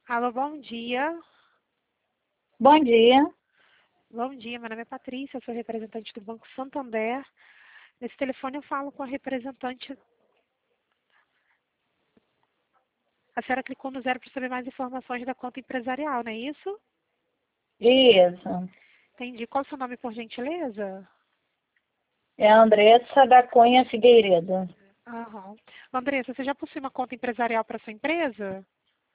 Alô, bom dia. Bom dia. Bom dia, meu nome é Patrícia, eu sou representante do Banco Santander. Nesse telefone eu falo com a representante. A senhora clicou no zero para saber mais informações da conta empresarial, não é isso? Isso. Entendi. Qual o seu nome, por gentileza? É a Andressa da Cunha Figueiredo. Aham. Andressa, você já possui uma conta empresarial para sua empresa?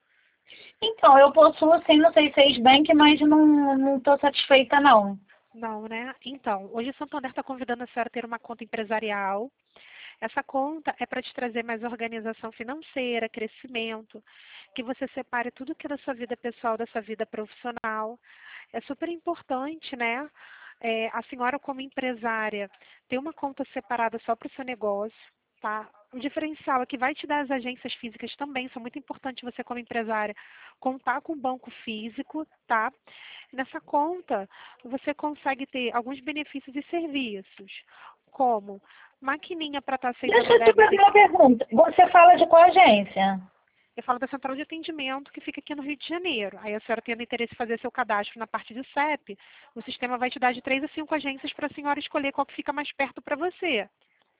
Então, eu possuo sim no C6 Bank, mas não estou satisfeita não. Não, né? Então, hoje o Santander está convidando a senhora a ter uma conta empresarial. Essa conta é para te trazer mais organização financeira, crescimento, que você separe tudo que é da sua vida pessoal, da sua vida profissional. É super importante, né? A senhora, como empresária, ter uma conta separada só para o seu negócio, tá? O diferencial é que vai te dar as agências físicas também, são muito importantes você, como empresária, contar com um banco físico, tá? Nessa conta, você consegue ter alguns benefícios e serviços, como maquininha para estar Deixa aceitando eu te débito. fazer uma pergunta. Você fala de qual agência? Eu falo da central de atendimento que fica aqui no Rio de Janeiro. Aí a senhora tendo interesse em fazer seu cadastro na parte de CEP, o sistema vai te dar de 3 a 5 agências para a senhora escolher qual que fica mais perto para você.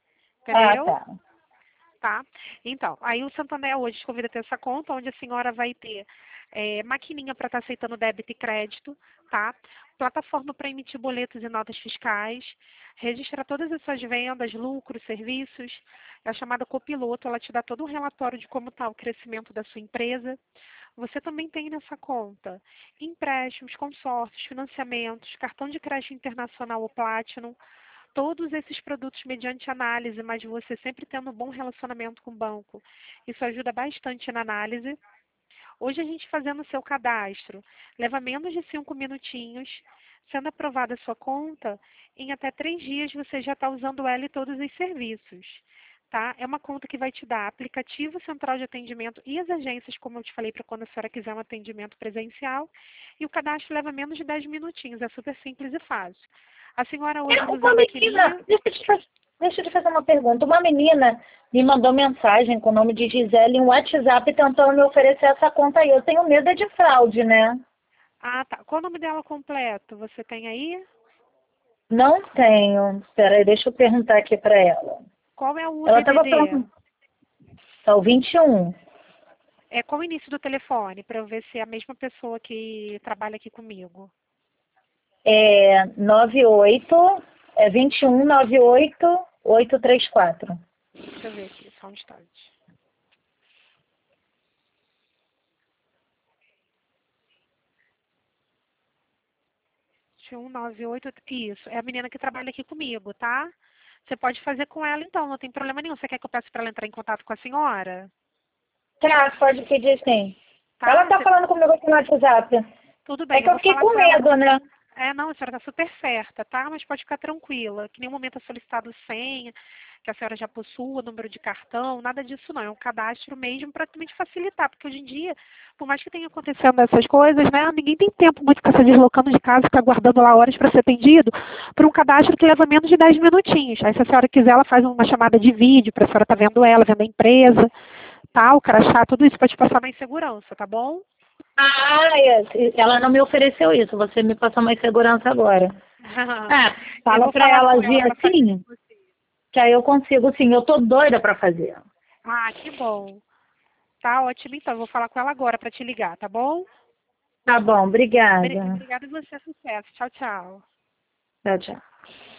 Ah, Entendeu? tá. Tá? Então, aí o Santander hoje te convida a ter essa conta, onde a senhora vai ter maquininha para estar aceitando débito e crédito, tá? Plataforma para emitir boletos e notas fiscais, registrar todas as suas vendas, lucros, serviços. É a chamada copiloto, ela te dá todo um relatório de como está o crescimento da sua empresa. Você também tem nessa conta empréstimos, consórcios, financiamentos, cartão de crédito internacional ou Platinum, todos esses produtos mediante análise, mas você sempre tendo um bom relacionamento com o banco. Isso ajuda bastante na análise. Hoje a gente fazendo o seu cadastro, leva menos de 5 minutinhos. Sendo aprovada a sua conta, em até 3 dias você já está usando ela e todos os serviços. Tá? É uma conta que vai te dar aplicativo central de atendimento e as agências, como eu te falei, para quando a senhora quiser um atendimento presencial. E o cadastro leva menos de 10 minutinhos, é super simples e fácil. A senhora hoje usa a Uma menina, maquininha? deixa eu te fazer uma pergunta. Uma menina me mandou mensagem com o nome de Gisele em WhatsApp tentando me oferecer essa conta aí. Eu tenho medo de fraude, né? Ah, tá. Qual o nome dela completo? Você tem aí? Não tenho. Espera aí, deixa eu perguntar aqui para ela. Qual é o Ela estava DDD? falando, tá o 21. Qual o início do telefone, para eu ver se é a mesma pessoa que trabalha aqui comigo. É 98, é 21 98 834. Deixa eu ver aqui, só um instante. 198. Isso, é a menina que trabalha aqui comigo, tá? Você pode fazer com ela então, não tem problema nenhum. Você quer que eu peça para ela entrar em contato com a senhora? Tá, pode pedir sim. Ela Tá? tá falando comigo aqui no WhatsApp. Tudo É bem, que eu eu vou fiquei falar com com ela. medo, né? Não, a senhora está super certa, tá? Mas pode ficar tranquila, que em nenhum momento é solicitado senha, que a senhora já possua, número de cartão, nada disso não. É um cadastro mesmo para também te facilitar, porque hoje em dia, por mais que tenha acontecendo essas coisas, né? Ninguém tem tempo muito para se deslocando de casa, ficar aguardando lá horas para ser atendido, por um cadastro que leva menos de 10 minutinhos. Aí se a senhora quiser, ela faz uma chamada de vídeo para a senhora estar vendo ela, vendo a empresa, tá? O crachá, tudo isso para te passar mais segurança, tá bom? Ah, ela não me ofereceu isso. Você me passou mais segurança agora. Ah, Eu fala vou pra falar ela com ela agir para fazer assim, com você. que aí eu consigo sim. Eu tô doida pra fazer. Ah, que bom. Tá ótimo, então. Eu vou falar com ela agora para te ligar, tá bom? Tá bom, obrigada. Obrigada e você, sucesso. Tchau, tchau. Tchau, tchau.